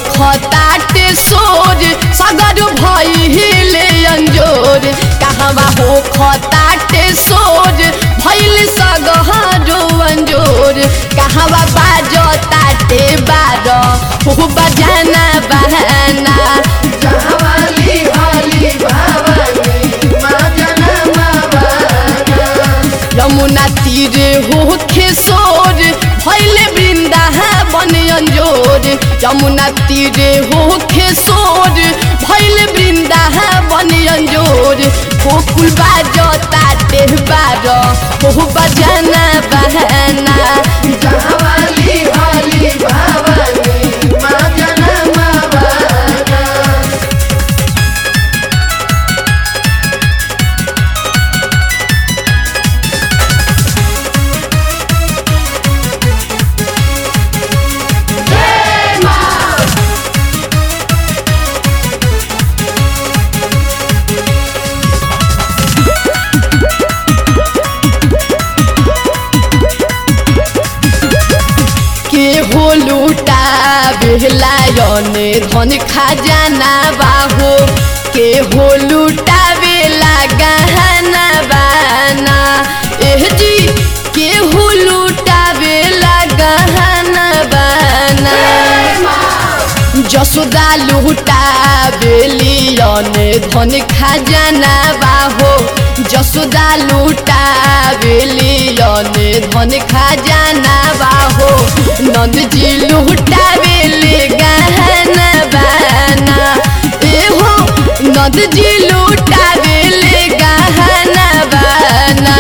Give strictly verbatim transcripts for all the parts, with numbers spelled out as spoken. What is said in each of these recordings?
खताटे सोर सगर भइले अंजोर कहवा हो खताटे सोर भइल सगरो अंजोर कहवा बाजो ताटे बारो हो बजाना बहाना जवाली वाली भवानी माँ जना यमुना तीरे हो खेसोर भइले वृंदावन अंजोर यमुना तीरे हो खेसोर भइले वृंदावन अंजोर गोकुल बाजो ताटे बारो हो बजाना बहाना जवाली वाली भवानी माँ जना हो लूटा बेलायने धन खजाना बाहो के हो लूटा बेला गहना बाना एह जी के हो लूटा बेला गहना बाना जसोदा लूटा बेलियने धन खजाना बाहो जसोदा लूटा बेलियने धन खजाना बाहो नंद जी लूटा बेले गहना बाना एहो नंद जी लूटा बेले गहना बाना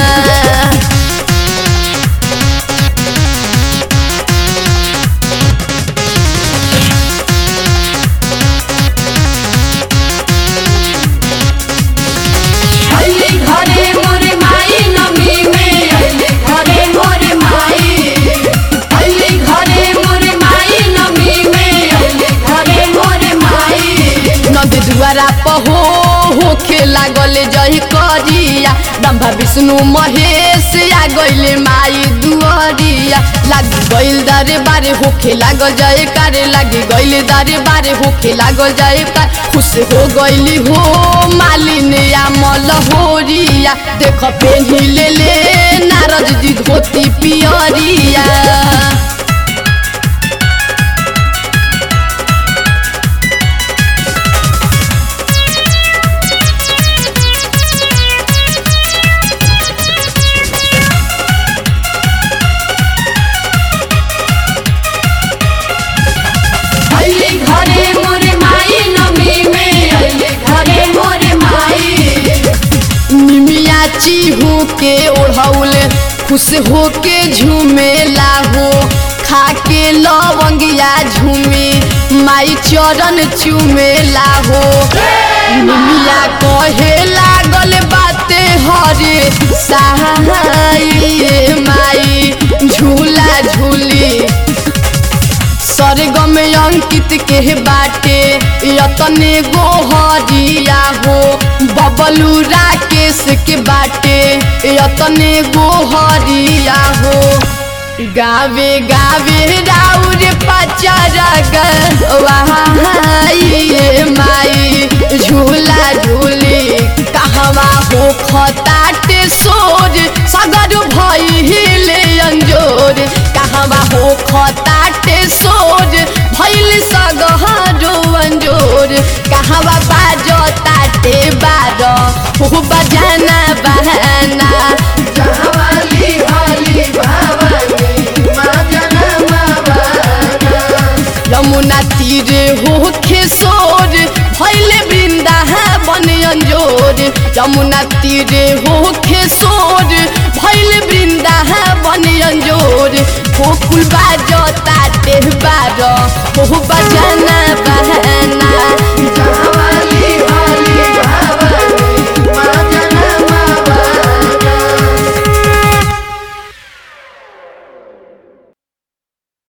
दुआरा पहो होखे लागल जय करिया ब्रह्मा विष्णु महेश आ गइले माई दुआरिया लाग गइल दारे बारे होखे लागल जय करे लागी गइल दारे बारे होखे लागल जय कर खुश हो गइली हो मालिनी आ मलहोरिया देख पेन्ही ले ले नारद जी धोती पियरिया चिहू के ओढ़ौल खुश हो के झूमेला हो खा के लवंगिया झूमे माई चरण चूमेला हो निमिया कहे लागल बाते हरे सहाय माई झूला झूली सरगम अंकित के बाटे यतने गोहरिया हो बबलू राकेश के बाटे यतने गोहरिया हो गावे गावे राउर पचारा गवाई माई झूला झूली कहवा हो खताटे सोर सगर भइले अंजोर कहवा हो खताटे सोर भइल सगरो अंजोर कहवा बाजो ताटे बारो हो बजाना बहाना जवाली वाली भवानी माँ जना यमुना तीरे हो खेसोर भइले वृंदावन अंजोर यमुना तीरे हो खेसोर भइले वृंदावन अंजोर गोकुल बाजो ताटे बारो हो बजाना बहाना।